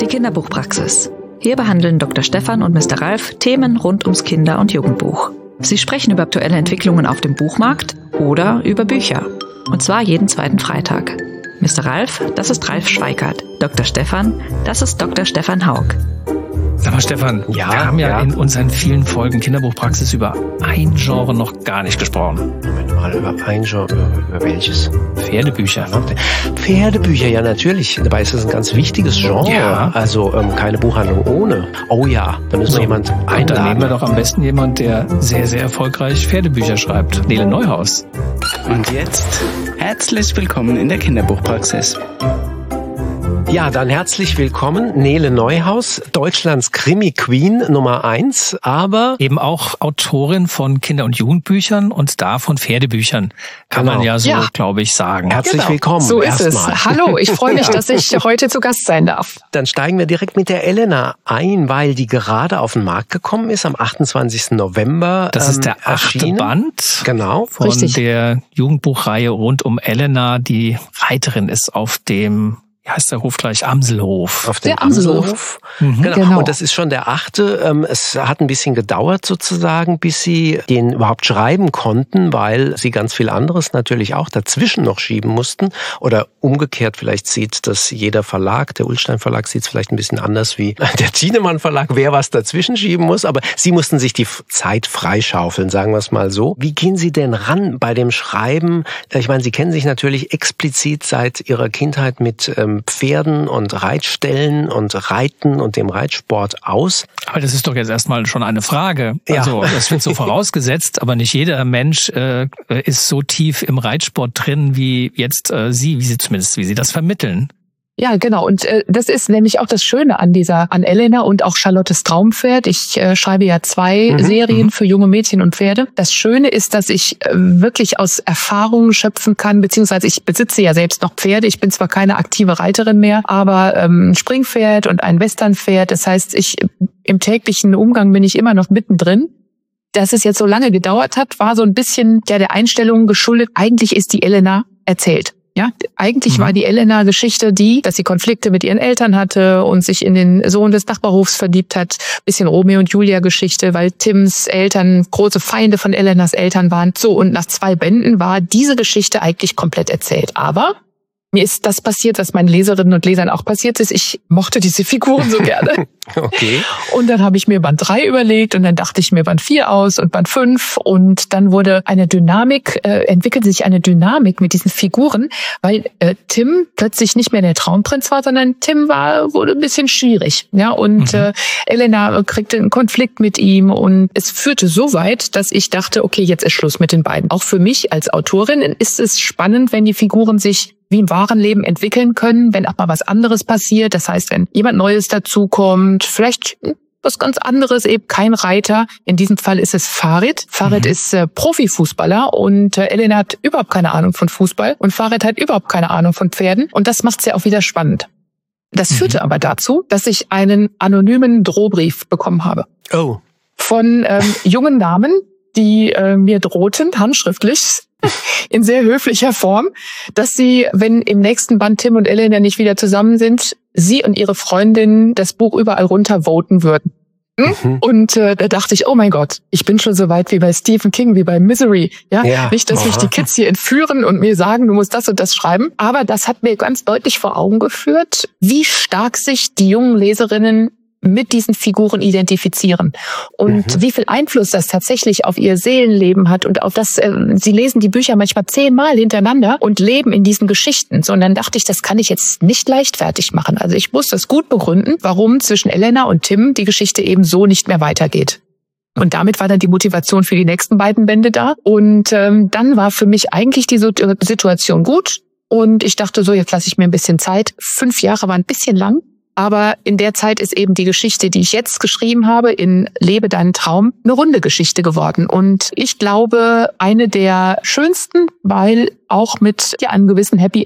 die Kinderbuchpraxis. Hier behandeln Dr. Stefan und Mr. Ralf Themen rund ums Kinder- und Jugendbuch. Sie sprechen über aktuelle Entwicklungen auf dem Buchmarkt oder über Bücher. Und zwar jeden zweiten Freitag. Mr. Ralf, das ist Ralf Schweikart. Dr. Stefan, das ist Dr. Stefan Haug. Sag mal, Stefan, wir haben ja in unseren vielen Folgen Kinderbuchpraxis über ein Genre noch gar nicht gesprochen. Moment mal, über ein Genre, über welches? Pferdebücher. Pferdebücher, ja natürlich. Dabei ist das ein ganz wichtiges Genre. Ja. Also keine Buchhandlung ohne. Oh ja, da müssen wir jemand einladen. Dann nehmen wir doch am besten jemand, der sehr, sehr erfolgreich Pferdebücher schreibt. Nele Neuhaus. Und jetzt herzlich willkommen in der Kinderbuchpraxis. Ja, dann herzlich willkommen, Nele Neuhaus, Deutschlands Krimi-Queen Nummer 1, aber eben auch Autorin von Kinder- und Jugendbüchern und da von Pferdebüchern, kann man ja so, glaube ich, sagen. Herzlich willkommen. So ist es. Hallo, ich freue mich, dass ich heute zu Gast sein darf. Dann steigen wir direkt mit der Elena ein, weil die gerade auf den Markt gekommen ist, am 28. November. Das ist der 8. Band von der Jugendbuchreihe rund um Elena. Die Reiterin ist auf dem... Wie heißt der Hof gleich? Amselhof. Auf dem Amselhof. Genau. Und das ist schon der 8. Es hat ein bisschen gedauert sozusagen, bis sie den überhaupt schreiben konnten, weil sie ganz viel anderes natürlich auch dazwischen noch schieben mussten. Oder umgekehrt, vielleicht sieht das jeder Verlag, der Ullstein Verlag sieht es vielleicht ein bisschen anders wie der Thienemann Verlag, wer was dazwischen schieben muss. Aber sie mussten sich die Zeit freischaufeln, sagen wir es mal so. Wie gehen Sie denn ran bei dem Schreiben? Ich meine, Sie kennen sich natürlich explizit seit Ihrer Kindheit mit Pferden und Reitstellen und Reiten und dem Reitsport aus. Aber das ist doch jetzt erstmal schon eine Frage. Also das wird so vorausgesetzt, aber nicht jeder Mensch ist so tief im Reitsport drin wie jetzt Sie, wie Sie das vermitteln. Ja, genau. Und das ist nämlich auch das Schöne an Elena und auch Charlottes Traumpferd. Ich schreibe ja 2 Serien für junge Mädchen und Pferde. Das Schöne ist, dass ich wirklich aus Erfahrungen schöpfen kann, beziehungsweise ich besitze ja selbst noch Pferde. Ich bin zwar keine aktive Reiterin mehr, aber ein Springpferd und ein Westernpferd. Das heißt, im täglichen Umgang bin ich immer noch mittendrin. Dass es jetzt so lange gedauert hat, war so ein bisschen der Einstellung geschuldet. Eigentlich ist die Elena erzählt. Ja, eigentlich war die Elena-Geschichte dass sie Konflikte mit ihren Eltern hatte und sich in den Sohn des Nachbarhofs verliebt hat. Bisschen Romeo und Julia-Geschichte, weil Tims Eltern große Feinde von Elenas Eltern waren. So, und nach 2 Bänden war diese Geschichte eigentlich komplett erzählt. Aber mir ist das passiert, was meinen Leserinnen und Lesern auch passiert ist. Ich mochte diese Figuren so gerne. Okay. Und dann habe ich mir Band 3 überlegt und dann dachte ich mir Band 4 aus und Band 5 und dann entwickelte sich eine Dynamik mit diesen Figuren, weil Tim plötzlich nicht mehr der Traumprinz war, sondern Tim wurde ein bisschen schwierig. Ja, und Elena kriegte einen Konflikt mit ihm und es führte so weit, dass ich dachte, okay, jetzt ist Schluss mit den beiden. Auch für mich als Autorin ist es spannend, wenn die Figuren sich wie im wahren Leben entwickeln können, wenn auch mal was anderes passiert. Das heißt, wenn jemand Neues dazukommt, vielleicht was ganz anderes, eben kein Reiter. In diesem Fall ist es Farid. Farid ist Profifußballer und Elena hat überhaupt keine Ahnung von Fußball und Farid hat überhaupt keine Ahnung von Pferden. Und das macht es ja auch wieder spannend. Das führte aber dazu, dass ich einen anonymen Drohbrief bekommen habe. Oh. Von jungen Damen, die mir drohten, handschriftlich, in sehr höflicher Form, dass sie, wenn im nächsten Band Tim und Elena nicht wieder zusammen sind, sie und ihre Freundin das Buch überall runter voten würden. Und da dachte ich, oh mein Gott, ich bin schon so weit wie bei Stephen King, wie bei Misery. Ja, nicht, dass mich die Kids hier entführen und mir sagen, du musst das und das schreiben. Aber das hat mir ganz deutlich vor Augen geführt, wie stark sich die jungen Leserinnen mit diesen Figuren identifizieren und wie viel Einfluss das tatsächlich auf ihr Seelenleben hat und auf das, sie lesen die Bücher manchmal 10-mal hintereinander und leben in diesen Geschichten. So, und dann dachte ich, das kann ich jetzt nicht leichtfertig machen. Also ich muss das gut begründen, warum zwischen Elena und Tim die Geschichte eben so nicht mehr weitergeht. Und damit war dann die Motivation für die nächsten beiden Bände da. Und dann war für mich eigentlich die Situation gut. Und ich dachte so, jetzt lasse ich mir ein bisschen Zeit. 5 Jahre waren ein bisschen lang. Aber in der Zeit ist eben die Geschichte, die ich jetzt geschrieben habe, in Lebe deinen Traum, eine runde Geschichte geworden. Und ich glaube, eine der schönsten, weil auch mit einem gewissen Happy End.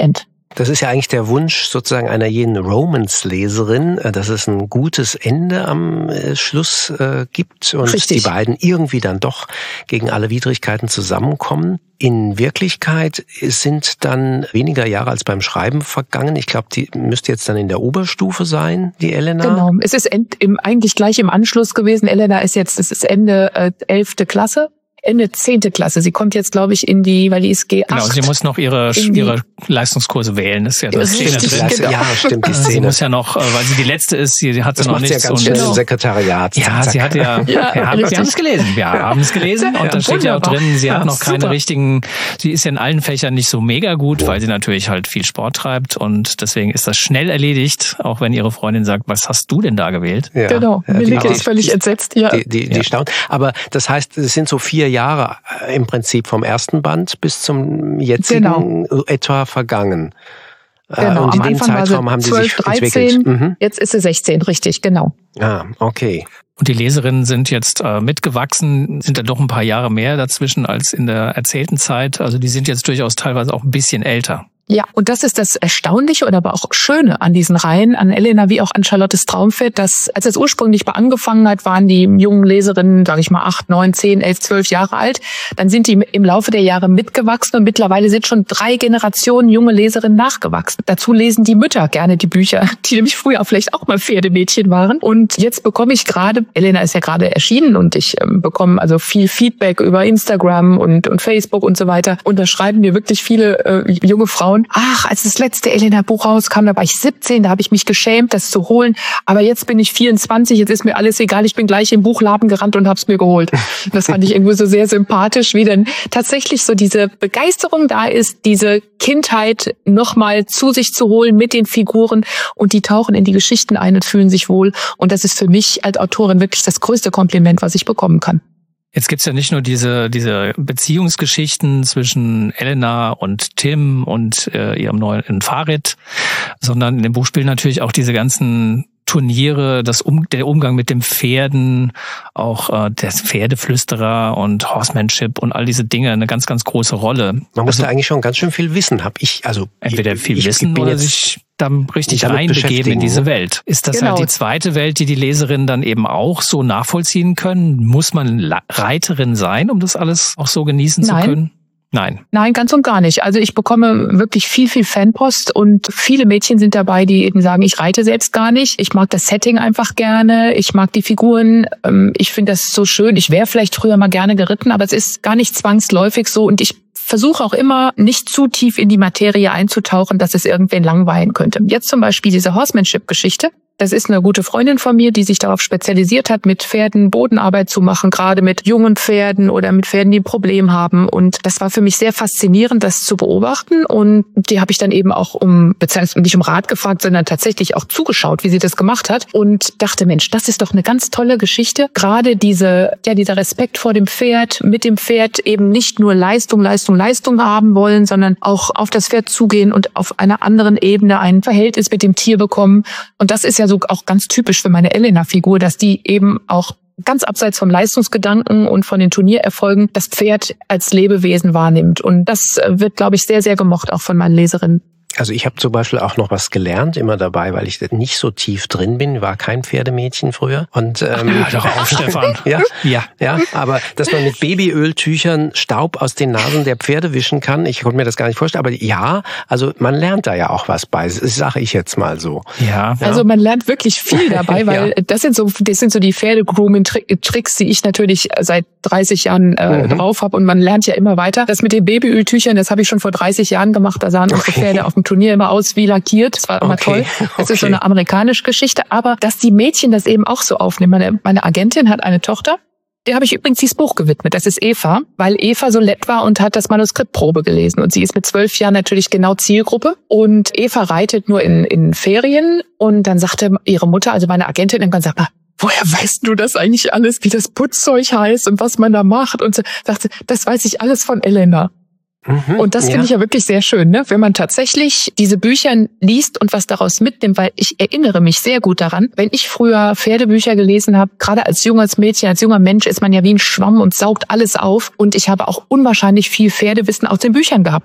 Das ist ja eigentlich der Wunsch sozusagen einer jeden Romance-Leserin, dass es ein gutes Ende am Schluss gibt und Richtig. Die beiden irgendwie dann doch gegen alle Widrigkeiten zusammenkommen. In Wirklichkeit sind dann weniger Jahre als beim Schreiben vergangen. Ich glaube, die müsste jetzt dann in der Oberstufe sein, die Elena. Genau, es ist eigentlich gleich im Anschluss gewesen. Elena ist Ende 11. Klasse. Ende 10. Klasse. Sie kommt jetzt, glaube ich, weil die ist G8. Genau, sie muss noch ihre Leistungskurse wählen. Das ist ja das Szene drin. Genau. Ja, stimmt, die Szene. Sie muss ja noch, weil sie die Letzte ist, sie hat das noch nichts. Das macht sie ja ganz schnell im Sekretariat. Ja, sie hat wir haben es gelesen. Wir haben es gelesen und dann steht ja auch drin, sie hat noch keine richtigen, sie ist ja in allen Fächern nicht so mega gut, weil sie natürlich halt viel Sport treibt und deswegen ist das schnell erledigt, auch wenn ihre Freundin sagt, was hast du denn da gewählt? Ja. Genau, Melike ist völlig entsetzt. Ja. Die staunt. Aber das heißt, es sind so 4 Jahre im Prinzip vom ersten Band bis zum jetzigen etwa vergangen. Genau, und in dem Zeitraum haben sie 12, sich 13, entwickelt. Jetzt ist sie 16, richtig, genau. Ah, okay. Und die Leserinnen sind jetzt mitgewachsen, sind da doch ein paar Jahre mehr dazwischen als in der erzählten Zeit. Also die sind jetzt durchaus teilweise auch ein bisschen älter. Ja, und das ist das Erstaunliche oder aber auch Schöne an diesen Reihen, an Elena wie auch an Charlottes Traumfeld, dass als es ursprünglich mal angefangen hat, waren die jungen Leserinnen, sage ich mal, 8, 9, 10, 11, 12 Jahre alt. Dann sind die im Laufe der Jahre mitgewachsen und mittlerweile sind schon 3 Generationen junge Leserinnen nachgewachsen. Dazu lesen die Mütter gerne die Bücher, die nämlich früher vielleicht auch mal Pferdemädchen waren. Und jetzt bekomme ich gerade, Elena ist ja gerade erschienen und ich bekomme also viel Feedback über Instagram und Facebook und so weiter. Und da schreiben mir wirklich viele junge Frauen, ach, als das letzte Elena-Buch rauskam, da war ich 17, da habe ich mich geschämt, das zu holen. Aber jetzt bin ich 24, jetzt ist mir alles egal. Ich bin gleich im Buchladen gerannt und habe es mir geholt. Das fand ich irgendwo so sehr sympathisch, wie dann tatsächlich so diese Begeisterung da ist, diese Kindheit nochmal zu sich zu holen mit den Figuren und die tauchen in die Geschichten ein und fühlen sich wohl. Und das ist für mich als Autorin wirklich das größte Kompliment, was ich bekommen kann. Jetzt gibt's ja nicht nur diese Beziehungsgeschichten zwischen Elena und Tim und ihrem neuen Farid, sondern in dem Buch spielen natürlich auch diese ganzen Turniere, der Umgang mit den Pferden, auch der Pferdeflüsterer und Horsemanship und all diese Dinge eine ganz, ganz große Rolle. Man muss da eigentlich schon ganz schön viel wissen, entweder viel wissen oder sich dann richtig reinbegeben in diese Welt. Ist das halt die zweite Welt, die Leserinen dann eben auch so nachvollziehen können? Muss man Reiterin sein, um das alles auch so genießen zu können? Nein, ganz und gar nicht. Also ich bekomme wirklich viel Fanpost und viele Mädchen sind dabei, die eben sagen, ich reite selbst gar nicht. Ich mag das Setting einfach gerne. Ich mag die Figuren. Ich finde das so schön. Ich wäre vielleicht früher mal gerne geritten, aber es ist gar nicht zwangsläufig so und ich versuche auch immer, nicht zu tief in die Materie einzutauchen, dass es irgendwen langweilen könnte. Jetzt zum Beispiel diese Horsemanship-Geschichte. Das ist eine gute Freundin von mir, die sich darauf spezialisiert hat, mit Pferden Bodenarbeit zu machen, gerade mit jungen Pferden oder mit Pferden, die ein Problem haben. Und das war für mich sehr faszinierend, das zu beobachten. Und die habe ich dann eben auch nicht um Rat gefragt, sondern tatsächlich auch zugeschaut, wie sie das gemacht hat. Und dachte, Mensch, das ist doch eine ganz tolle Geschichte. Gerade dieser Respekt vor dem Pferd, mit dem Pferd eben nicht nur Leistung haben wollen, sondern auch auf das Pferd zugehen und auf einer anderen Ebene ein Verhältnis mit dem Tier bekommen. Und das ist ja so auch ganz typisch für meine Elena-Figur, dass die eben auch ganz abseits vom Leistungsgedanken und von den Turniererfolgen das Pferd als Lebewesen wahrnimmt. Und das wird, glaube ich, sehr, sehr gemocht, auch von meinen Leserinnen. Also ich habe zum Beispiel auch noch was gelernt, immer dabei, weil ich nicht so tief drin bin, war kein Pferdemädchen früher. Und hör doch auf, Stefan. Ja, aber dass man mit Babyöltüchern Staub aus den Nasen der Pferde wischen kann, ich konnte mir das gar nicht vorstellen, aber ja, also man lernt da ja auch was bei, das sage ich jetzt mal so. Ja. Also man lernt wirklich viel dabei, weil das sind so die Pferde-Grooming-Tricks, die ich natürlich seit 30 Jahren drauf habe und man lernt ja immer weiter. Das mit den Babyöltüchern, das habe ich schon vor 30 Jahren gemacht, da sahen unsere Pferde auf dem Turnier immer aus wie lackiert. Das war immer toll. Das ist so eine amerikanische Geschichte. Aber dass die Mädchen das eben auch so aufnehmen. Meine Agentin hat eine Tochter, der habe ich übrigens dieses Buch gewidmet. Das ist Eva, weil Eva so nett war und hat das Manuskriptprobe gelesen. Und sie ist mit 12 Jahren natürlich genau Zielgruppe. Und Eva reitet nur in Ferien. Und dann sagte ihre Mutter, also meine Agentin, irgendwann sagt, woher weißt du das eigentlich alles, wie das Putzzeug heißt und was man da macht? Und so sagte, das weiß ich alles von Elena. Und das finde ich ja wirklich sehr schön, ne? Wenn man tatsächlich diese Bücher liest und was daraus mitnimmt, weil ich erinnere mich sehr gut daran, wenn ich früher Pferdebücher gelesen habe, gerade als junges Mädchen, als junger Mensch ist man ja wie ein Schwamm und saugt alles auf und ich habe auch unwahrscheinlich viel Pferdewissen aus den Büchern gehabt.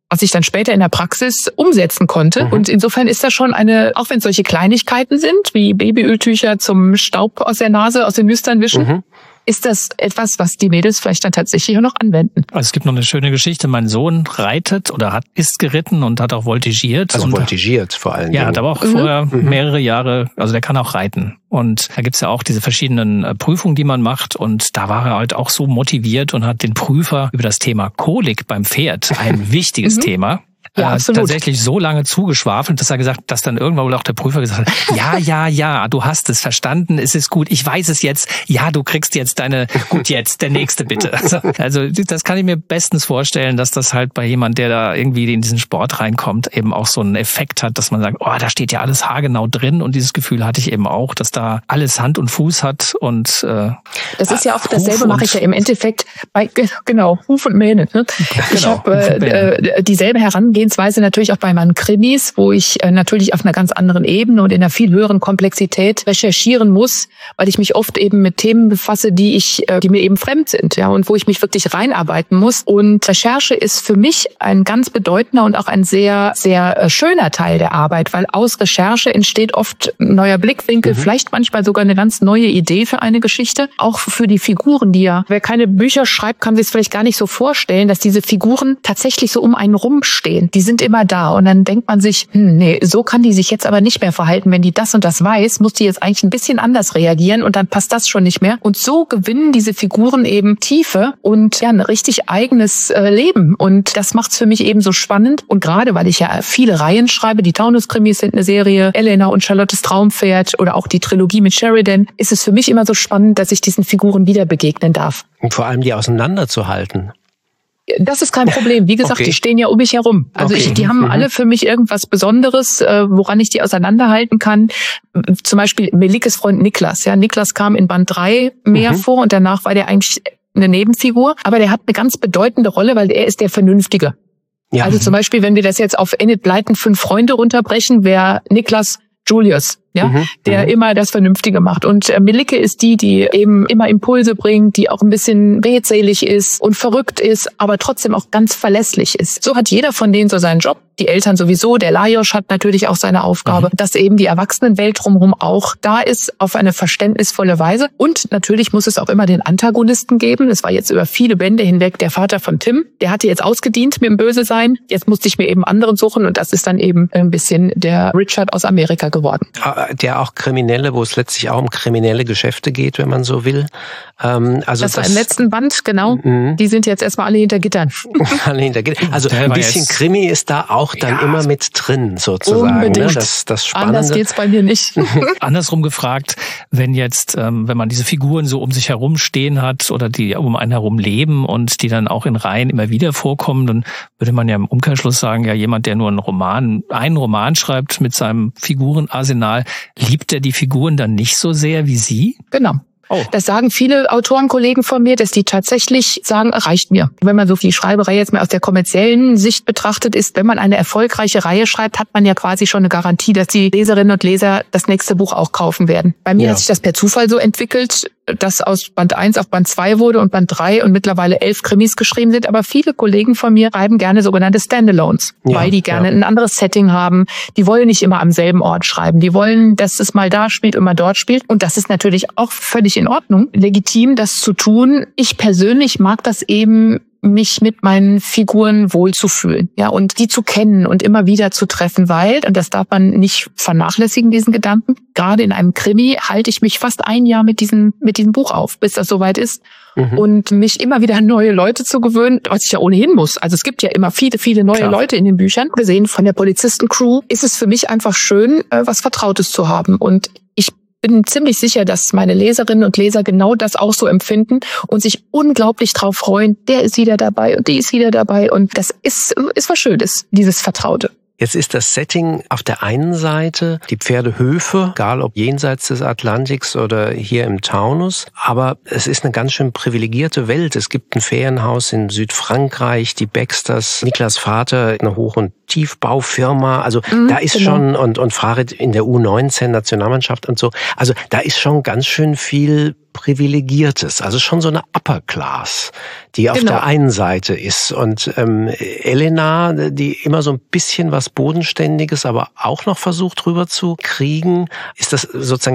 was ich dann später in der Praxis umsetzen konnte. Und insofern ist das schon auch wenn es solche Kleinigkeiten sind, wie Babyöltücher zum Staub aus der Nase, aus den Nüstern wischen, ist das etwas, was die Mädels vielleicht dann tatsächlich auch noch anwenden. Also es gibt noch eine schöne Geschichte. Mein Sohn reitet oder ist geritten und hat auch voltigiert. Also voltigiert vor allem. Ja, hat aber auch vorher mehrere Jahre, also der kann auch reiten. Und da gibt's ja auch diese verschiedenen Prüfungen, die man macht. Und da war er halt auch so motiviert und hat den Prüfer über das Thema Kolik beim Pferd, ein wichtiges Thema, tatsächlich so lange zugeschwafelt, dass er gesagt, dass dann irgendwann wohl auch der Prüfer gesagt hat, ja, du hast es verstanden, es ist gut, ich weiß es jetzt, ja, du kriegst jetzt der nächste bitte. Also das kann ich mir bestens vorstellen, dass das halt bei jemand, der da irgendwie in diesen Sport reinkommt, eben auch so einen Effekt hat, dass man sagt, oh, da steht ja alles haargenau drin, und dieses Gefühl hatte ich eben auch, dass da alles Hand und Fuß hat und das ist ja auch dasselbe, mache ich ja im Endeffekt bei, Huf und Mähne. Ne? Ich habe dieselbe Herangehensweise natürlich auch bei meinen Krimis, wo ich natürlich auf einer ganz anderen Ebene und in einer viel höheren Komplexität recherchieren muss, weil ich mich oft eben mit Themen befasse, die mir eben fremd sind, ja, und wo ich mich wirklich reinarbeiten muss. Und Recherche ist für mich ein ganz bedeutender und auch ein sehr, sehr schöner Teil der Arbeit, weil aus Recherche entsteht oft ein neuer Blickwinkel, vielleicht manchmal sogar eine ganz neue Idee für eine Geschichte, auch für die Figuren, wer keine Bücher schreibt, kann sich es vielleicht gar nicht so vorstellen, dass diese Figuren tatsächlich so um einen rumstehen. Die sind immer da, und dann denkt man sich, nee, so kann die sich jetzt aber nicht mehr verhalten. Wenn die das und das weiß, muss die jetzt eigentlich ein bisschen anders reagieren, und dann passt das schon nicht mehr. Und so gewinnen diese Figuren eben Tiefe und ein richtig eigenes Leben. Und das macht's für mich eben so spannend. Und gerade, weil ich ja viele Reihen schreibe, die Taunus-Krimis sind eine Serie, Elena und Charlottes Traumpferd oder auch die Trilogie mit Sheridan, ist es für mich immer so spannend, dass ich diesen Figuren wieder begegnen darf. Und vor allem die auseinanderzuhalten. Das ist kein Problem. Wie gesagt, die stehen ja um mich herum. Also die haben alle für mich irgendwas Besonderes, woran ich die auseinanderhalten kann. Zum Beispiel Melikes Freund Niklas. Ja, Niklas kam in Band 3 mehr vor, und danach war der eigentlich eine Nebenfigur. Aber der hat eine ganz bedeutende Rolle, weil er ist der Vernünftige. Ja. Also zum Beispiel, wenn wir das jetzt auf Enid Blyton 5 Freunde runterbrechen, wäre Niklas Julius, der immer das Vernünftige macht. Und Melike ist die eben immer Impulse bringt, die auch ein bisschen redselig ist und verrückt ist, aber trotzdem auch ganz verlässlich ist. So hat jeder von denen so seinen Job. Die Eltern sowieso, der Lajos hat natürlich auch seine Aufgabe, dass eben die Erwachsenenwelt drumherum auch da ist, auf eine verständnisvolle Weise. Und natürlich muss es auch immer den Antagonisten geben. Es war jetzt über viele Bände hinweg der Vater von Tim. Der hatte jetzt ausgedient mit dem Bösesein. Jetzt musste ich mir eben anderen suchen, und das ist dann eben ein bisschen der Richard aus Amerika geworden. Der auch Kriminelle, wo es letztlich auch um kriminelle Geschäfte geht, wenn man so will. Also das war im letzten Band, genau. Die sind jetzt erstmal alle hinter Gittern. Alle hinter Gittern. Also ein bisschen Krimi ist da auch dann immer mit drin, sozusagen. Unbedingt. Ne? Das Spannende. Anders geht's bei mir nicht. Andersrum gefragt, wenn man diese Figuren so um sich herum stehen hat oder die um einen herum leben und die dann auch in Reihen immer wieder vorkommen, dann würde man ja im Umkehrschluss sagen, ja, jemand, der nur einen Roman schreibt mit seinem Figurenarsenal, liebt er die Figuren dann nicht so sehr wie Sie? Genau. Oh. Das sagen viele Autorenkollegen von mir, dass die tatsächlich sagen, reicht mir. Wenn man so die Schreiberei jetzt mal aus der kommerziellen Sicht betrachtet, ist, wenn man eine erfolgreiche Reihe schreibt, hat man ja quasi schon eine Garantie, dass die Leserinnen und Leser das nächste Buch auch kaufen werden. Bei mir hat sich das per Zufall so entwickelt, dass aus Band 1 auf Band 2 wurde und Band 3 und mittlerweile 11 Krimis geschrieben sind. Aber viele Kollegen von mir schreiben gerne sogenannte Standalones, weil die gerne ein anderes Setting haben. Die wollen nicht immer am selben Ort schreiben. Die wollen, dass es mal da spielt und mal dort spielt. Und das ist natürlich auch völlig in Ordnung, legitim, das zu tun. Ich persönlich mag das eben, mich mit meinen Figuren wohlzufühlen, ja, und die zu kennen und immer wieder zu treffen, weil, und das darf man nicht vernachlässigen, diesen Gedanken, gerade in einem Krimi halte ich mich fast ein Jahr mit diesem Buch auf, bis das soweit ist, und mich immer wieder an neue Leute zu gewöhnen, was ich ja ohnehin muss. Also es gibt ja immer viele, viele neue Leute in den Büchern. Gesehen von der Polizistencrew ist es für mich einfach schön, was Vertrautes zu haben, und ich bin ziemlich sicher, dass meine Leserinnen und Leser genau das auch so empfinden und sich unglaublich drauf freuen. Der ist wieder dabei und die ist wieder dabei, und das ist was Schönes, dieses Vertraute. Jetzt ist das Setting auf der einen Seite die Pferdehöfe, egal ob jenseits des Atlantiks oder hier im Taunus, aber es ist eine ganz schön privilegierte Welt. Es gibt ein Ferienhaus in Südfrankreich, die Baxters, Niklas Vater, eine Hoch- und Tiefbaufirma, also da ist schon, und Farid in der U19-Nationalmannschaft und so, also da ist schon ganz schön viel Privilegiertes, also schon so eine Upper Class, die auf der einen Seite ist. Und Elena, die immer so ein bisschen was Bodenständiges, aber auch noch versucht rüber zu kriegen, ist das sozusagen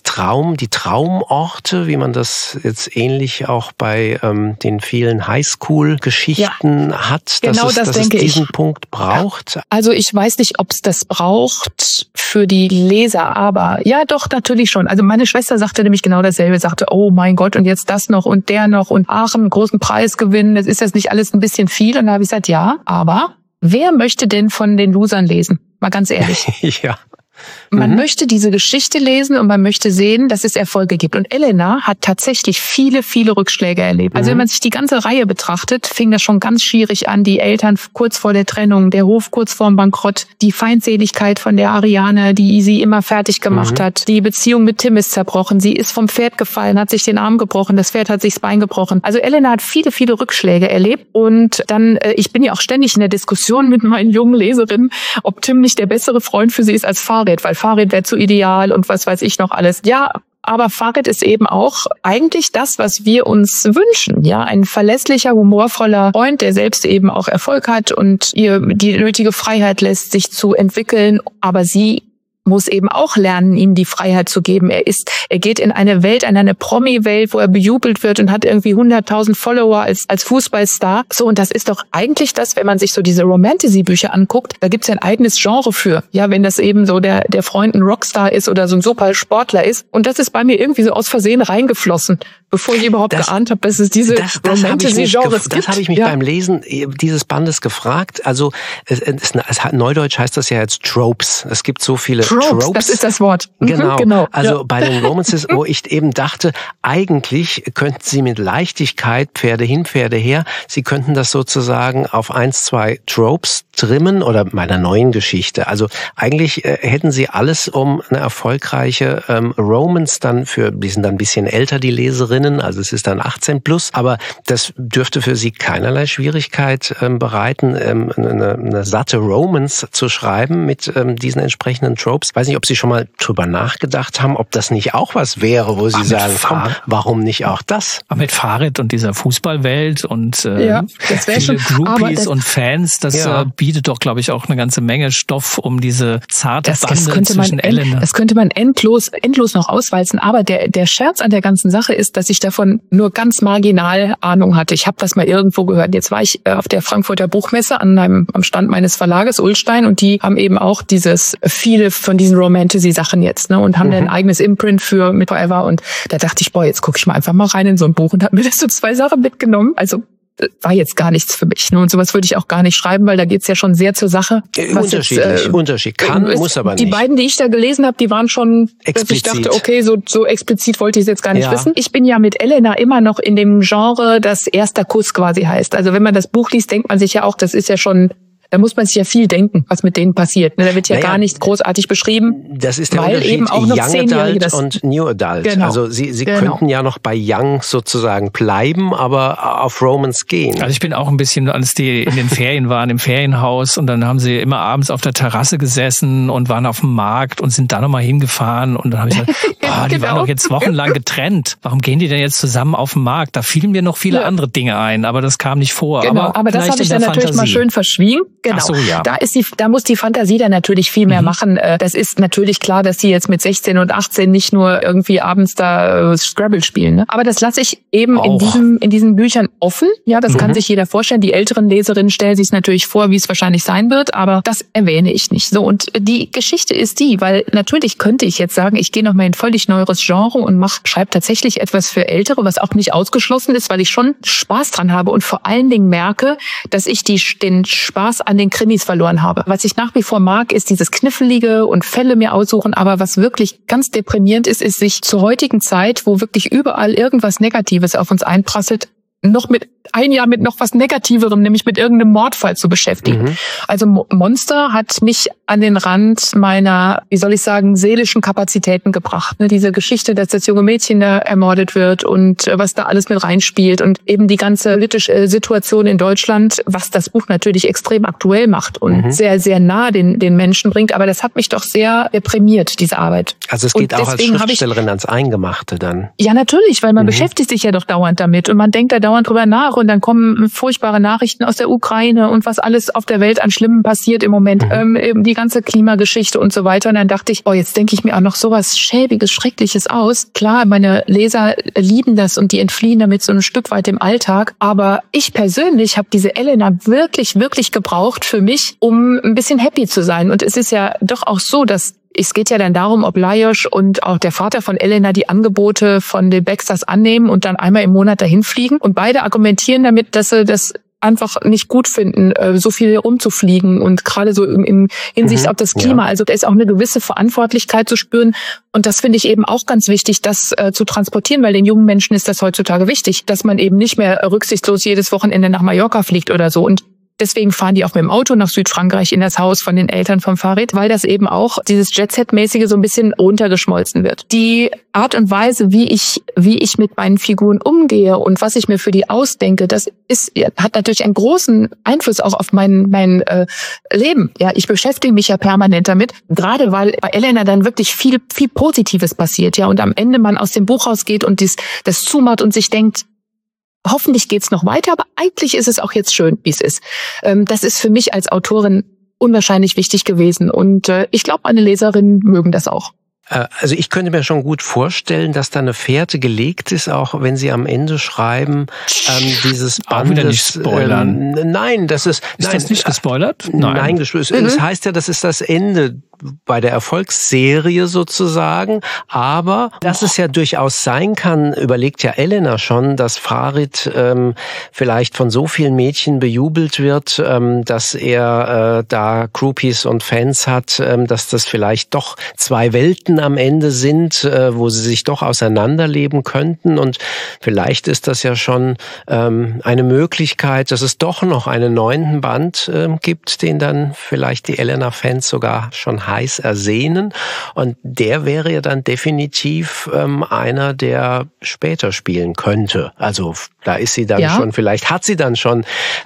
die Traumorte, wie man das jetzt ähnlich auch bei den vielen Highschool-Geschichten hat, genau, dass es diesen Punkt braucht? Also ich weiß nicht, ob es das braucht für die Leser, aber ja doch, natürlich schon. Also meine Schwester sagte nämlich genau dasselbe, sagte, oh mein Gott, und jetzt das noch und der noch und Aachen, einen großen Preis gewinnen, das ist jetzt nicht alles ein bisschen viel? Und da habe ich gesagt, ja, aber wer möchte denn von den Losern lesen? Mal ganz ehrlich. Ja. Man möchte diese Geschichte lesen und man möchte sehen, dass es Erfolge gibt. Und Elena hat tatsächlich viele, viele Rückschläge erlebt. Also wenn man sich die ganze Reihe betrachtet, fing das schon ganz schwierig an. Die Eltern kurz vor der Trennung, der Hof kurz vorm Bankrott, die Feindseligkeit von der Ariane, die sie immer fertig gemacht hat. Die Beziehung mit Tim ist zerbrochen. Sie ist vom Pferd gefallen, hat sich den Arm gebrochen, das Pferd hat sich das Bein gebrochen. Also Elena hat viele, viele Rückschläge erlebt. Und dann, ich bin ja auch ständig in der Diskussion mit meinen jungen Leserinnen, ob Tim nicht der bessere Freund für sie ist als Farid, weil Farid wäre zu ideal und was weiß ich noch alles. Ja, aber Farid ist eben auch eigentlich das, was wir uns wünschen. Ja, ein verlässlicher, humorvoller Freund, der selbst eben auch Erfolg hat und ihr die nötige Freiheit lässt, sich zu entwickeln. Aber sie muss eben auch lernen, ihm die Freiheit zu geben. Er geht in eine Welt, in eine Promi-Welt, wo er bejubelt wird und hat irgendwie 100.000 Follower als Fußballstar. So, und das ist doch eigentlich das, wenn man sich so diese Romantasy-Bücher anguckt, da gibt's ja ein eigenes Genre für. Ja, wenn das eben so der Freund ein Rockstar ist oder so ein super Sportler ist. Und das ist bei mir irgendwie so aus Versehen reingeflossen, bevor ich überhaupt geahnt habe, dass es diese Romantasy-Genres gibt. Das habe ich mich beim Lesen dieses Bandes gefragt. Also Neudeutsch heißt das ja jetzt Tropes. Es gibt so viele Tropes. Das ist das Wort. Genau. Also bei den Romances, wo ich eben dachte, eigentlich könnten sie mit Leichtigkeit, Pferde hin, Pferde her, sie könnten das sozusagen auf 1, 2 Tropes trimmen oder meiner neuen Geschichte. Also eigentlich hätten sie alles, um eine erfolgreiche Romance die sind dann ein bisschen älter, die Leserinnen, also es ist dann 18 plus, aber das dürfte für sie keinerlei Schwierigkeit bereiten, eine satte Romance zu schreiben mit diesen entsprechenden Tropes. Ich weiß nicht, ob Sie schon mal drüber nachgedacht haben, ob das nicht auch was wäre, wo Sie sagen, komm, warum nicht auch das? Aber mit Farid und dieser Fußballwelt und das viele schon, Groupies und Fans, das bietet doch, glaube ich, auch eine ganze Menge Stoff, um diese zarte Bande zwischen Elena. Das könnte man endlos noch auswalzen, aber der Scherz an der ganzen Sache ist, dass ich davon nur ganz marginal Ahnung hatte. Ich habe das mal irgendwo gehört. Jetzt war ich auf der Frankfurter Buchmesse am Stand meines Verlages Ullstein und die haben eben auch viele von diesen Romantasy-Sachen jetzt, ne, und haben ein eigenes Imprint für mit Forever und da dachte ich, jetzt gucke ich mal einfach mal rein in so ein Buch und habe mir das so 2 Sachen mitgenommen. Also war jetzt gar nichts für mich. Ne? Und sowas würde ich auch gar nicht schreiben, weil da geht's ja schon sehr zur Sache. Unterschied. Muss aber nicht. Die beiden, die ich da gelesen habe, die waren schon, dass ich dachte, okay, so explizit wollte ich es jetzt gar nicht wissen. Ich bin ja mit Elena immer noch in dem Genre, das erster Kuss quasi heißt. Also wenn man das Buch liest, denkt man sich ja auch, das ist ja schon... Da muss man sich ja viel denken, was mit denen passiert. Da wird ja gar nicht großartig beschrieben. Das ist der weil Unterschied, eben auch noch Young Adult und New Adult. Genau. Also Sie könnten ja noch bei Young sozusagen bleiben, aber auf Romance gehen. Also ich bin auch ein bisschen, als die in den Ferien waren, im Ferienhaus und dann haben sie immer abends auf der Terrasse gesessen und waren auf dem Markt und sind da nochmal hingefahren und dann habe ich gesagt, die waren doch jetzt wochenlang getrennt. Warum gehen die denn jetzt zusammen auf den Markt? Da fielen mir noch viele andere Dinge ein, aber das kam nicht vor. Genau, aber das habe ich dann natürlich mal schön verschwiegen. Genau. Ach so, ja. Da muss die Fantasie dann natürlich viel mehr machen. Das ist natürlich klar, dass die jetzt mit 16 und 18 nicht nur irgendwie abends da Scrabble spielen. Ne? Aber das lasse ich eben in diesen Büchern offen. Ja, das kann sich jeder vorstellen. Die älteren Leserinnen stellen sich es natürlich vor, wie es wahrscheinlich sein wird, aber das erwähne ich nicht. So, und die Geschichte ist weil natürlich könnte ich jetzt sagen, ich gehe noch mal in ein völlig neues Genre und schreibe tatsächlich etwas für Ältere, was auch nicht ausgeschlossen ist, weil ich schon Spaß dran habe und vor allen Dingen merke, dass ich den Spaß an den Krimis verloren habe. Was ich nach wie vor mag, ist dieses Kniffelige und Fälle mir aussuchen, aber was wirklich ganz deprimierend ist sich zur heutigen Zeit, wo wirklich überall irgendwas Negatives auf uns einprasselt, noch ein Jahr mit noch was Negativerem, nämlich mit irgendeinem Mordfall zu beschäftigen. Also Monster hat mich an den Rand meiner, wie soll ich sagen, seelischen Kapazitäten gebracht. Diese Geschichte, dass das junge Mädchen da ermordet wird und was da alles mit reinspielt und eben die ganze politische Situation in Deutschland, was das Buch natürlich extrem aktuell macht und sehr, sehr nah den Menschen bringt. Aber das hat mich doch sehr deprimiert, diese Arbeit. Also es geht auch als Schriftstellerin ans Eingemachte dann. Ja, natürlich, weil man beschäftigt sich ja doch dauernd damit und man denkt da dauernd drüber nach und dann kommen furchtbare Nachrichten aus der Ukraine und was alles auf der Welt an Schlimmem passiert im Moment, eben die ganze Klimageschichte und so weiter. Und dann dachte ich, jetzt denke ich mir auch noch sowas Schäbiges, Schreckliches aus. Klar, meine Leser lieben das und die entfliehen damit so ein Stück weit dem Alltag. Aber ich persönlich habe diese Elena wirklich, wirklich gebraucht für mich, um ein bisschen happy zu sein. Und es ist ja doch auch so, dass es geht ja dann darum, ob Lajos und auch der Vater von Elena die Angebote von den Baxters annehmen und dann einmal im Monat dahin fliegen. Und beide argumentieren damit, dass sie das einfach nicht gut finden, so viel rumzufliegen und gerade so in Hinsicht auf das Klima. Ja. Also da ist auch eine gewisse Verantwortlichkeit zu spüren. Und das finde ich eben auch ganz wichtig, das zu transportieren, weil den jungen Menschen ist das heutzutage wichtig, dass man eben nicht mehr rücksichtslos jedes Wochenende nach Mallorca fliegt oder so. Und deswegen fahren die auch mit dem Auto nach Südfrankreich in das Haus von den Eltern von Farid, weil das eben auch dieses Jet-Set-mäßige so ein bisschen runtergeschmolzen wird. Die Art und Weise, wie ich mit meinen Figuren umgehe und was ich mir für die ausdenke, hat natürlich einen großen Einfluss auch auf mein Leben. Ja, ich beschäftige mich ja permanent damit, gerade weil bei Elena dann wirklich viel, viel Positives passiert, ja, und am Ende man aus dem Buch rausgeht und das zumacht und sich denkt, hoffentlich geht's noch weiter, aber eigentlich ist es auch jetzt schön, wie es ist. Das ist für mich als Autorin unwahrscheinlich wichtig gewesen und ich glaube, meine Leserinnen mögen das auch. Also ich könnte mir schon gut vorstellen, dass da eine Fährte gelegt ist, auch wenn Sie am Ende schreiben, dieses Bandes. Auch wieder nicht spoilern. Nein, das ist... Ist das nicht gespoilert? Nein, es heißt ja, das ist das Ende bei der Erfolgsserie sozusagen, aber dass es ja durchaus sein kann, überlegt ja Elena schon, dass Farid vielleicht von so vielen Mädchen bejubelt wird, dass er da Groupies und Fans hat, dass das vielleicht doch zwei Welten am Ende sind, wo sie sich doch auseinanderleben könnten und vielleicht ist das ja schon eine Möglichkeit, dass es doch noch einen 9. Band gibt, den dann vielleicht die Elena-Fans sogar schon heiß ersehnen und der wäre ja dann definitiv einer, der später spielen könnte. Also da ist sie dann schon, vielleicht hat sie dann schon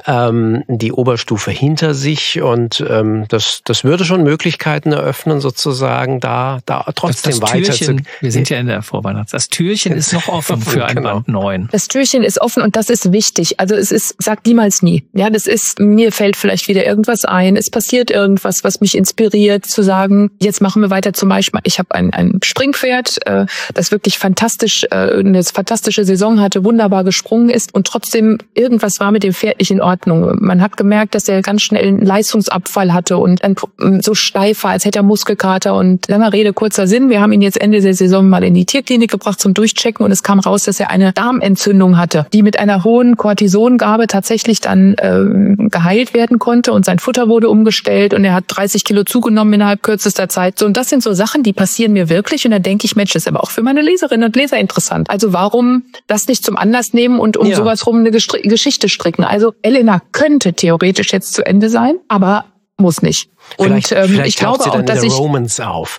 die Oberstufe hinter sich und das würde schon Möglichkeiten eröffnen, sozusagen da trotzdem weiter zu... Wir sind ja in der Vorweihnachtszeit. Das Türchen ist noch offen für ein Band 9. Das Türchen ist offen und das ist wichtig. Also es ist, sagt niemals nie. Ja, das ist, mir fällt vielleicht wieder irgendwas ein. Es passiert irgendwas, was mich inspiriert, zu sagen, jetzt machen wir weiter. Zum Beispiel, ich habe ein Springpferd, das wirklich eine fantastische Saison hatte, wunderbar gesprungen ist und trotzdem irgendwas war mit dem Pferd nicht in Ordnung. Man hat gemerkt, dass er ganz schnell einen Leistungsabfall hatte und so steif war, als hätte er Muskelkater und langer Rede, kurzer Sinn. Wir haben ihn jetzt Ende der Saison mal in die Tierklinik gebracht zum Durchchecken und es kam raus, dass er eine Darmentzündung hatte, die mit einer hohen Cortisongabe tatsächlich dann geheilt werden konnte und sein Futter wurde umgestellt und er hat 30 Kilo zugenommen innerhalb kürzester Zeit. So, und das sind so Sachen, die passieren mir wirklich und da denke ich, Mensch, das ist aber auch für meine Leserinnen und Leser interessant. Also warum das nicht zum Anlass nehmen und um sowas rum eine Geschichte stricken? Also Elena könnte theoretisch jetzt zu Ende sein, aber muss nicht. Vielleicht ich glaube auch, dass ich Romance auf.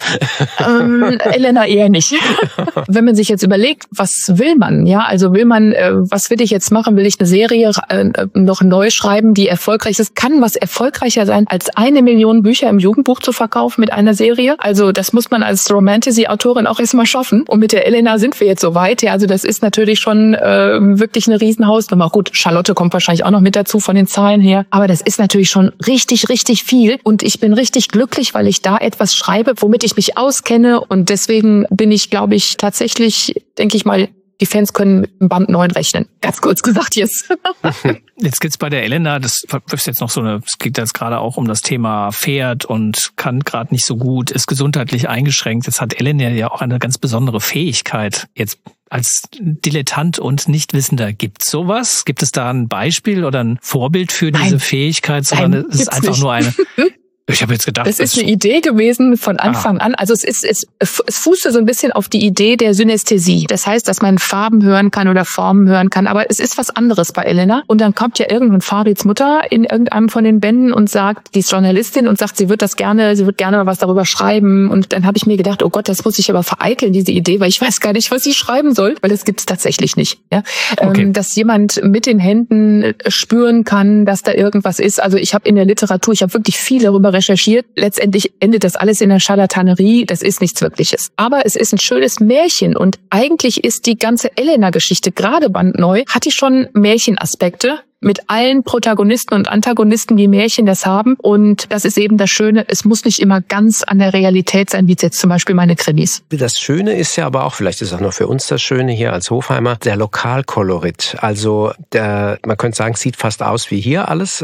Elena eher nicht. Wenn man sich jetzt überlegt, was will man? Ja, also will man, was will ich jetzt machen? Will ich eine Serie noch neu schreiben, die erfolgreich ist? Kann was erfolgreicher sein, als 1 Million Bücher im Jugendbuch zu verkaufen mit einer Serie? Also das muss man als Romantasy-Autorin auch erstmal schaffen. Und mit der Elena sind wir jetzt so weit. Ja, also das ist natürlich schon wirklich eine Riesenhausnummer. Gut, Charlotte kommt wahrscheinlich auch noch mit dazu von den Zahlen her. Aber das ist natürlich schon richtig, richtig viel. Und ich bin richtig glücklich, weil ich da etwas schreibe, womit ich mich auskenne. Und deswegen bin ich, glaube ich, tatsächlich, denke ich mal, die Fans können mit dem Band 9 rechnen. Ganz kurz gesagt jetzt. Jetzt geht's bei der Elena, das ist jetzt noch es geht jetzt gerade auch um das Thema Pferd und kann gerade nicht so gut, ist gesundheitlich eingeschränkt. Jetzt hat Elena ja auch eine ganz besondere Fähigkeit. Jetzt als Dilettant und Nichtwissender, gibt's sowas? Gibt es da ein Beispiel oder ein Vorbild für diese Fähigkeit? Sondern es ist einfach nur eine... Ich habe jetzt gedacht, das ist eine Idee gewesen von Anfang an. Also es fußte so ein bisschen auf die Idee der Synästhesie. Das heißt, dass man Farben hören kann oder Formen hören kann. Aber es ist was anderes bei Elena. Und dann kommt ja irgendwann Farids Mutter in irgendeinem von den Bänden und sagt, die ist Journalistin und sagt, sie wird gerne mal was darüber schreiben. Und dann habe ich mir gedacht, oh Gott, das muss ich aber vereiteln, diese Idee, weil ich weiß gar nicht, was sie schreiben soll, weil das gibt's tatsächlich nicht. Ja? Okay. Dass jemand mit den Händen spüren kann, dass da irgendwas ist. Also ich habe in der Literatur, ich habe wirklich viel darüber recherchiert. Letztendlich endet das alles in der Scharlatanerie. Das ist nichts Wirkliches. Aber es ist ein schönes Märchen und eigentlich ist die ganze Elena-Geschichte, gerade bandneu, hat die schon Märchenaspekte. Mit allen Protagonisten und Antagonisten, die Märchen das haben. Und das ist eben das Schöne, es muss nicht immer ganz an der Realität sein, wie jetzt zum Beispiel meine Krimis. Das Schöne ist ja aber auch, vielleicht ist auch noch für uns das Schöne hier als Hofheimer, der Lokalkolorit. Also man könnte sagen, sieht fast aus wie hier alles.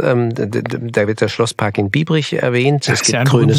Da wird der Schlosspark in Biebrich erwähnt. Es gibt grüne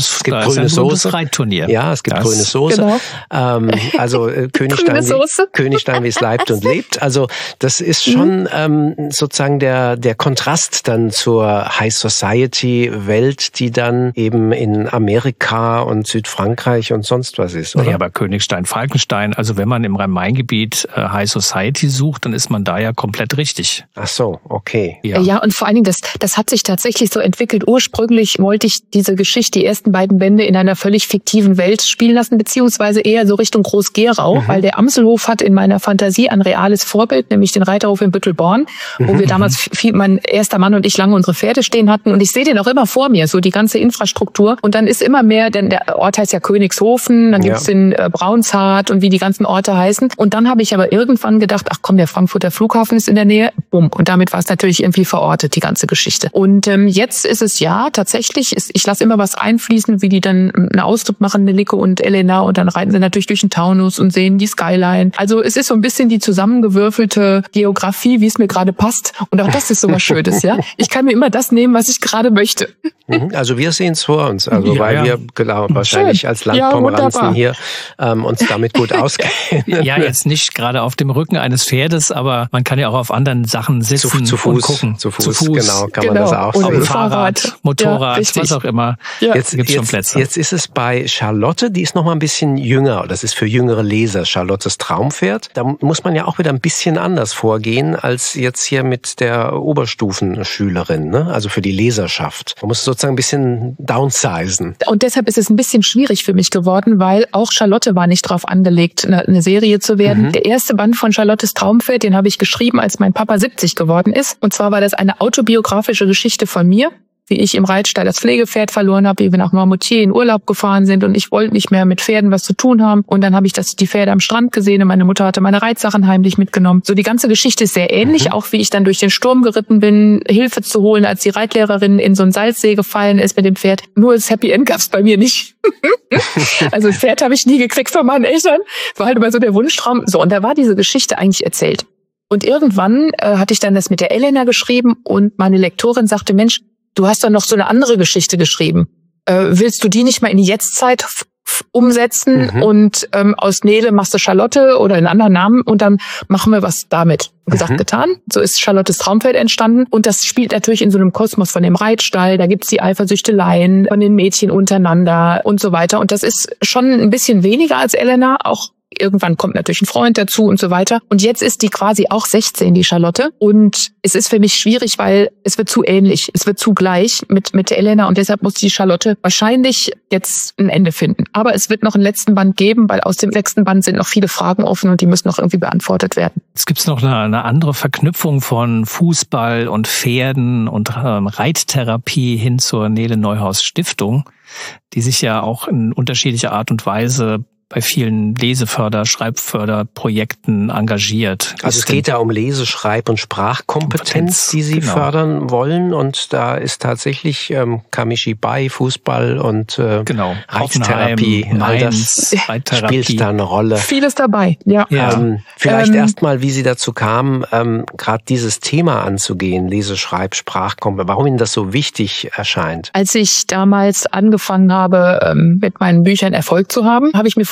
Soße. Reitturnier. Ja, es gibt grüne Soße. Genau. Also Königstein, wie es leibt und lebt. Also das ist schon sozusagen der Kontrast dann zur High Society Welt, die dann eben in Amerika und Südfrankreich und sonst was ist, oder? Ja, aber Königstein, Falkenstein, also wenn man im Rhein-Main-Gebiet High Society sucht, dann ist man da ja komplett richtig. Ach so, okay. Ja, und vor allen Dingen, das hat sich tatsächlich so entwickelt. Ursprünglich wollte ich diese Geschichte, die ersten beiden Bände, in einer völlig fiktiven Welt spielen lassen, beziehungsweise eher so Richtung Groß-Gerau, weil der Amselhof hat in meiner Fantasie ein reales Vorbild, nämlich den Reiterhof in Büttelborn, wo wir damals mein erster Mann und ich lange unsere Pferde stehen hatten und ich sehe den auch immer vor mir, so die ganze Infrastruktur und dann ist immer mehr, denn der Ort heißt ja Königshofen, dann gibt's den Braunshardt und wie die ganzen Orte heißen und dann habe ich aber irgendwann gedacht, ach komm, der Frankfurter Flughafen ist in der Nähe, bumm, und damit war es natürlich irgendwie verortet, die ganze Geschichte. Und jetzt ist es tatsächlich, ich lasse immer was einfließen, wie die dann einen Ausdruck machen, Neliko und Elena und dann reiten sie natürlich durch den Taunus und sehen die Skyline. Also es ist so ein bisschen die zusammengewürfelte Geografie, wie es mir gerade passt und auch das ist sowas Schönes, ja. Ich kann mir immer das nehmen, was ich gerade möchte. Also wir sehen es vor uns, weil wir wahrscheinlich als Landpomeranzen hier uns damit gut auskennen. Ja, jetzt nicht gerade auf dem Rücken eines Pferdes, aber man kann ja auch auf anderen Sachen sitzen zu Fuß, und gucken. Zu Fuß, genau, kann man das auch sehen. Oder Fahrrad, Motorrad, was auch immer. Ja. Jetzt gibt's schon Plätze. Jetzt ist es bei Charlotte, die ist noch mal ein bisschen jünger. Das ist für jüngere Leser Charlottes Traumpferd. Da muss man ja auch wieder ein bisschen anders vorgehen als jetzt hier mit der Oberstufenschülerin, ne? Also für die Leserschaft. Man muss sozusagen ein bisschen downsizen. Und deshalb ist es ein bisschen schwierig für mich geworden, weil auch Charlotte war nicht drauf angelegt, eine Serie zu werden. Der erste Band von Charlottes Traumpferd, den habe ich geschrieben, als mein Papa 70 geworden ist. Und zwar war das eine autobiografische Geschichte von mir, wie ich im Reitstall das Pflegepferd verloren habe, wie wir nach Marmoutier in Urlaub gefahren sind und ich wollte nicht mehr mit Pferden was zu tun haben. Und dann habe ich die Pferde am Strand gesehen und meine Mutter hatte meine Reitsachen heimlich mitgenommen. So die ganze Geschichte ist sehr ähnlich, auch wie ich dann durch den Sturm geritten bin, Hilfe zu holen, als die Reitlehrerin in so einen Salzsee gefallen ist mit dem Pferd. Nur das Happy End gab's bei mir nicht. Also das Pferd habe ich nie gekriegt von meinen Eltern. War halt immer so der Wunschtraum. So, und da war diese Geschichte eigentlich erzählt. Und irgendwann hatte ich dann das mit der Elena geschrieben und meine Lektorin sagte, Mensch, du hast doch noch so eine andere Geschichte geschrieben. Willst du die nicht mal in die Jetztzeit umsetzen und aus Nele machst du Charlotte oder einen anderen Namen und dann machen wir was damit. Gesagt, getan. So ist Charlottes Traumpferd entstanden und das spielt natürlich in so einem Kosmos von dem Reitstall. Da gibt's die Eifersüchteleien von den Mädchen untereinander und so weiter. Und das ist schon ein bisschen weniger als Elena, auch irgendwann kommt natürlich ein Freund dazu und so weiter. Und jetzt ist die quasi auch 16, die Charlotte. Und es ist für mich schwierig, weil es wird zu ähnlich. Es wird zu gleich mit der Elena. Und deshalb muss die Charlotte wahrscheinlich jetzt ein Ende finden. Aber es wird noch einen letzten Band geben, weil aus dem 6. Band sind noch viele Fragen offen und die müssen noch irgendwie beantwortet werden. Jetzt gibt's noch eine andere Verknüpfung von Fußball und Pferden und Reittherapie hin zur Nele Neuhaus Stiftung, die sich ja auch in unterschiedlicher Art und Weise bei vielen Schreibförderprojekten engagiert. Also es geht ja um Lese-, Schreib- und Sprachkompetenz, die Sie fördern wollen. Und da ist tatsächlich Kamishibai, Fußball und Reittherapie, all das spielt da eine Rolle. Vieles dabei, ja. Vielleicht erstmal, wie Sie dazu kamen, gerade dieses Thema anzugehen, Lese-, Schreib-, Sprachkompetenz, warum Ihnen das so wichtig erscheint. Als ich damals angefangen habe, mit meinen Büchern Erfolg zu haben, habe ich mir vorgenommen,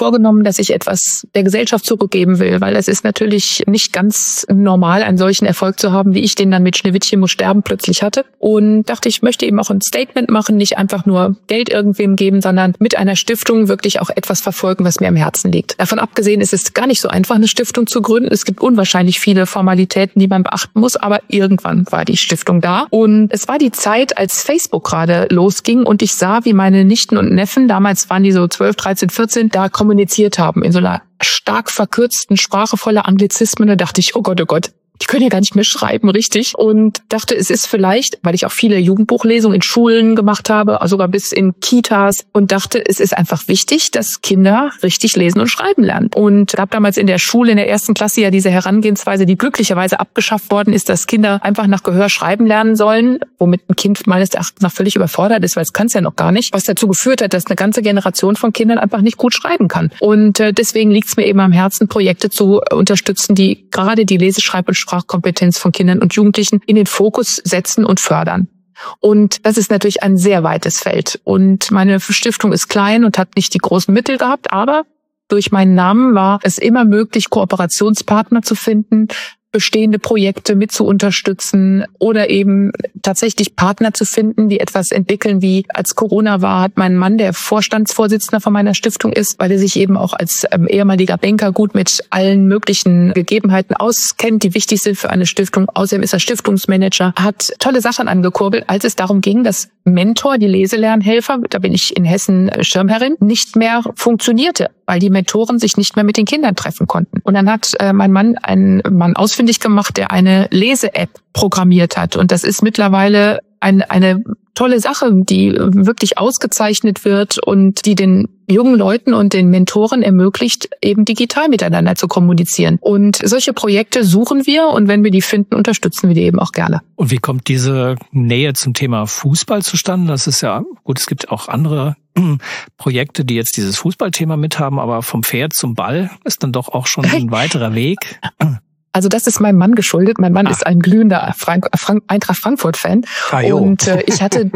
vorgenommen, dass ich etwas der Gesellschaft zurückgeben will, weil es ist natürlich nicht ganz normal, einen solchen Erfolg zu haben, wie ich den dann mit Schneewittchen muss sterben plötzlich hatte. Und dachte, ich möchte eben auch ein Statement machen, nicht einfach nur Geld irgendwem geben, sondern mit einer Stiftung wirklich auch etwas verfolgen, was mir am Herzen liegt. Davon abgesehen ist es gar nicht so einfach, eine Stiftung zu gründen. Es gibt unwahrscheinlich viele Formalitäten, die man beachten muss, aber irgendwann war die Stiftung da. Und es war die Zeit, als Facebook gerade losging und ich sah, wie meine Nichten und Neffen, damals waren die so 12, 13, 14, da kommuniziert haben in so einer stark verkürzten Sprache voller Anglizismen. Da dachte ich, oh Gott, die können ja gar nicht mehr schreiben, richtig. Und dachte, es ist vielleicht, weil ich auch viele Jugendbuchlesungen in Schulen gemacht habe, sogar bis in Kitas, und dachte, es ist einfach wichtig, dass Kinder richtig lesen und schreiben lernen. Und ich habe damals in der Schule, in der 1. Klasse ja diese Herangehensweise, die glücklicherweise abgeschafft worden ist, dass Kinder einfach nach Gehör schreiben lernen sollen, womit ein Kind meines Erachtens nach völlig überfordert ist, weil es kann es ja noch gar nicht, was dazu geführt hat, dass eine ganze Generation von Kindern einfach nicht gut schreiben kann. Und deswegen liegt es mir eben am Herzen, Projekte zu unterstützen, die gerade die Leseschreib- und Sprachkompetenz von Kindern und Jugendlichen in den Fokus setzen und fördern. Und das ist natürlich ein sehr weites Feld. Und meine Stiftung ist klein und hat nicht die großen Mittel gehabt, aber durch meinen Namen war es immer möglich, Kooperationspartner zu finden, bestehende Projekte mit zu unterstützen oder eben tatsächlich Partner zu finden, die etwas entwickeln, wie als Corona war, hat mein Mann, der Vorstandsvorsitzender von meiner Stiftung ist, weil er sich eben auch als ehemaliger Banker gut mit allen möglichen Gegebenheiten auskennt, die wichtig sind für eine Stiftung. Außerdem ist er Stiftungsmanager, hat tolle Sachen angekurbelt, als es darum ging, dass Mentor, die Leselernhelfer, da bin ich in Hessen Schirmherrin, nicht mehr funktionierte, weil die Mentoren sich nicht mehr mit den Kindern treffen konnten. Und dann hat mein Mann einen Mann ausfindig gemacht, der eine Lese-App programmiert hat. Und das ist mittlerweile eine tolle Sache, die wirklich ausgezeichnet wird und die den jungen Leuten und den Mentoren ermöglicht, eben digital miteinander zu kommunizieren. Und solche Projekte suchen wir und wenn wir die finden, unterstützen wir die eben auch gerne. Und wie kommt diese Nähe zum Thema Fußball zustande? Das ist ja, gut, es gibt auch andere Projekte, die jetzt dieses Fußballthema mithaben, aber vom Pferd zum Ball ist dann doch auch schon ein weiterer Weg. Also das ist meinem Mann geschuldet. Mein Mann ist ein glühender Eintracht Frankfurt-Fan. Und ich hatte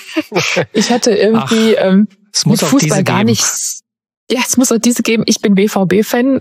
irgendwie mit Fußball gar nichts. Ja, es muss auch diese geben. Ich bin BVB-Fan.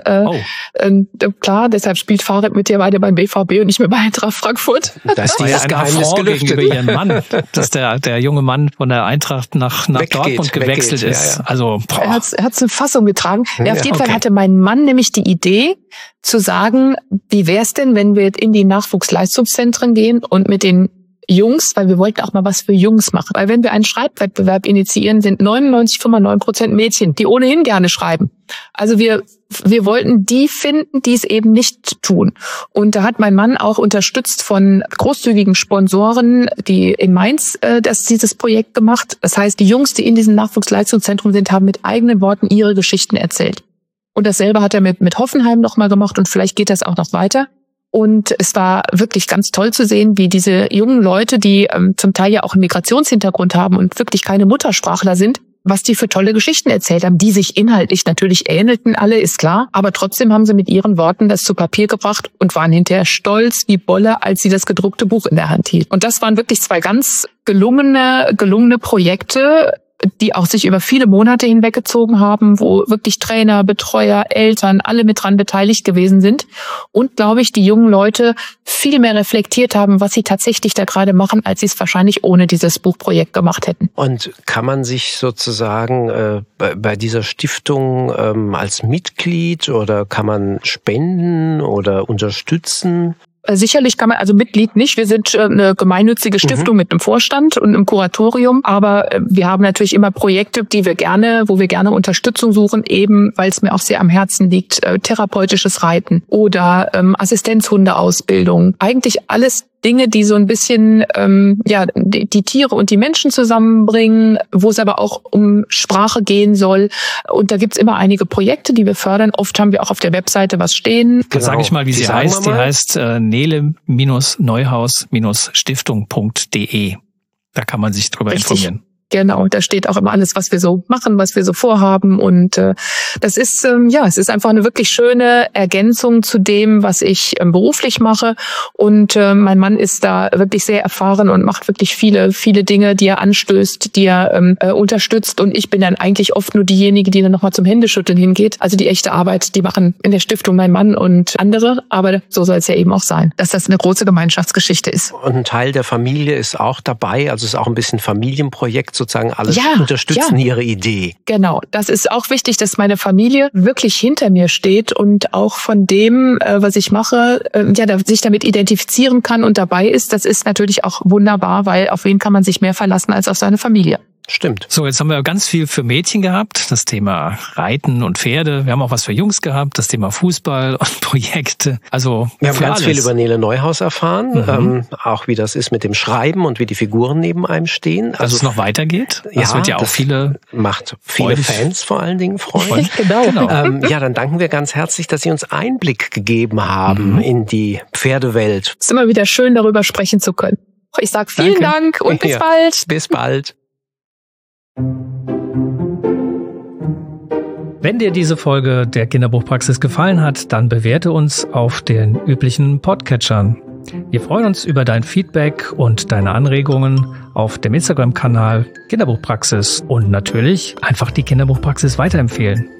Klar, deshalb spielt Farid mit dir beide beim BVB und nicht mehr bei Eintracht Frankfurt. Das war ja ein Geheimnis gegenüber ihren Mann, dass der junge Mann von der Eintracht nach Dortmund gewechselt ist. Ja. Also er hat's in Fassung getragen. Ja, auf jeden Fall hatte mein Mann nämlich die Idee zu sagen, wie wär's denn, wenn wir in die Nachwuchsleistungszentren gehen und mit den Jungs, weil wir wollten auch mal was für Jungs machen. Weil wenn wir einen Schreibwettbewerb initiieren, sind 99,9% Mädchen, die ohnehin gerne schreiben. Also wir wollten die finden, die es eben nicht tun. Und da hat mein Mann auch unterstützt von großzügigen Sponsoren, die in Mainz dieses Projekt gemacht. Das heißt, die Jungs, die in diesem Nachwuchsleistungszentrum sind, haben mit eigenen Worten ihre Geschichten erzählt. Und dasselbe hat er mit Hoffenheim nochmal gemacht und vielleicht geht das auch noch weiter. Und es war wirklich ganz toll zu sehen, wie diese jungen Leute, die zum Teil ja auch einen Migrationshintergrund haben und wirklich keine Muttersprachler sind, was die für tolle Geschichten erzählt haben, die sich inhaltlich natürlich ähnelten alle, ist klar. Aber trotzdem haben sie mit ihren Worten das zu Papier gebracht und waren hinterher stolz wie Bolle, als sie das gedruckte Buch in der Hand hielt. Und das waren wirklich zwei ganz gelungene Projekte, die auch sich über viele Monate hinweggezogen haben, wo wirklich Trainer, Betreuer, Eltern, alle mit dran beteiligt gewesen sind und, glaube ich, die jungen Leute viel mehr reflektiert haben, was sie tatsächlich da gerade machen, als sie es wahrscheinlich ohne dieses Buchprojekt gemacht hätten. Und kann man sich sozusagen bei dieser Stiftung als Mitglied oder kann man spenden oder unterstützen? Sicherlich kann man, also Mitglied nicht. Wir sind eine gemeinnützige Stiftung mit einem Vorstand und einem Kuratorium. Aber wir haben natürlich immer Projekte, wo wir gerne Unterstützung suchen, eben weil es mir auch sehr am Herzen liegt. Therapeutisches Reiten oder Assistenzhundeausbildung. Eigentlich alles Dinge, die so ein bisschen die Tiere und die Menschen zusammenbringen, wo es aber auch um Sprache gehen soll. Und da gibt's immer einige Projekte, die wir fördern. Oft haben wir auch auf der Webseite was stehen. Genau. Sage ich mal, wie sie heißt. Die heißt Nele-Neuhaus-Stiftung.de. Da kann man sich drüber informieren. Genau, da steht auch immer alles, was wir so machen, was wir so vorhaben. Und das ist, es ist einfach eine wirklich schöne Ergänzung zu dem, was ich beruflich mache. Und mein Mann ist da wirklich sehr erfahren und macht wirklich viele, viele Dinge, die er anstößt, die er unterstützt. Und ich bin dann eigentlich oft nur diejenige, die dann nochmal zum Händeschütteln hingeht. Also die echte Arbeit, die machen in der Stiftung mein Mann und andere. Aber so soll es ja eben auch sein, dass das eine große Gemeinschaftsgeschichte ist. Und ein Teil der Familie ist auch dabei. Also es ist auch ein bisschen Familienprojekt, sozusagen alles unterstützen ihre Idee. Genau, das ist auch wichtig, dass meine Familie wirklich hinter mir steht und auch von dem, was ich mache, sich damit identifizieren kann und dabei ist. Das ist natürlich auch wunderbar, weil auf wen kann man sich mehr verlassen als auf seine Familie. Stimmt. So, jetzt haben wir ganz viel für Mädchen gehabt, das Thema Reiten und Pferde. Wir haben auch was für Jungs gehabt, das Thema Fußball und Projekte. Also wir haben ganz viel über Nele Neuhaus erfahren, auch wie das ist mit dem Schreiben und wie die Figuren neben einem stehen. Dass es noch weitergeht. Das wird ja auch macht viele Fans vor allen Dingen freuen. Genau. Dann danken wir ganz herzlich, dass Sie uns Einblick gegeben haben in die Pferdewelt. Es ist immer wieder schön, darüber sprechen zu können. Ich sage vielen Dank und bis bald. Bis bald. Wenn dir diese Folge der Kinderbuchpraxis gefallen hat, dann bewerte uns auf den üblichen Podcatchern. Wir freuen uns über dein Feedback und deine Anregungen auf dem Instagram-Kanal Kinderbuchpraxis und natürlich einfach die Kinderbuchpraxis weiterempfehlen.